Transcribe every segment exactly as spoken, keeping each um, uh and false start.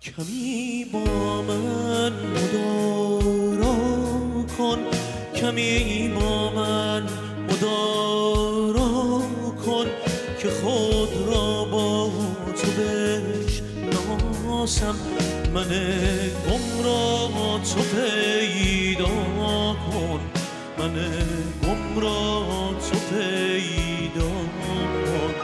کمی با من مدارا کن، کمی با من مدارا کن که خود را با تو بشناسم. من گم را تو پیدا کن، من گم را تو پیدا کن.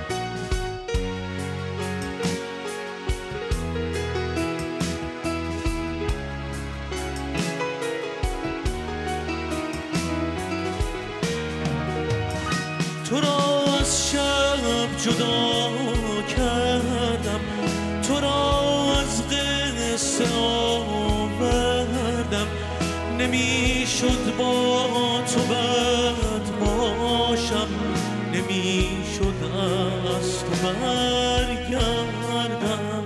تو را از شب جدا کردم، تو را از قصه آوردم. نمیشد با تو بد باشم، نمیشد از تو برگردم.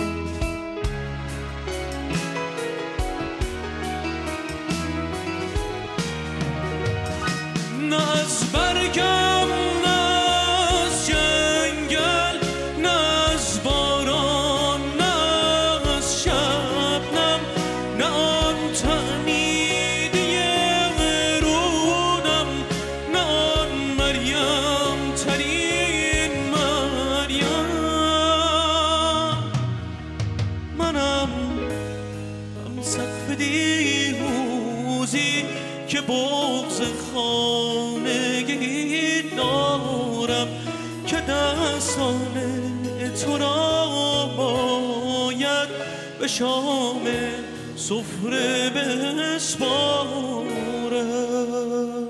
نه از برگم، نه از جنگل، نه از باران، نه از شبنم، نه آن تنیده رونم، نه آن مریم ترین مریم. منم هم سقف دیروزی که بغض خانگی دارم، که دستان تو را باید به شام سفره بسپارم.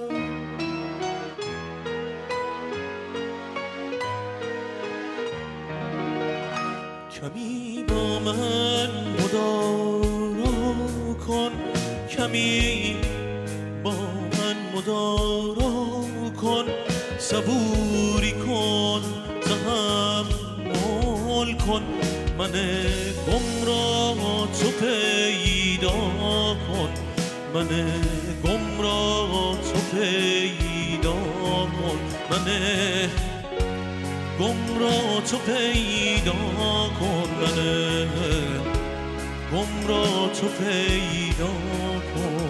کمی با من مدارا کن، کمی با من مدارا کن. صبوری کن، تحمل کن. من گم را تو پیدا کن، من گم را تو پیدا کن. من گم را تو پیدا کن، من گم را تو پیدا کن.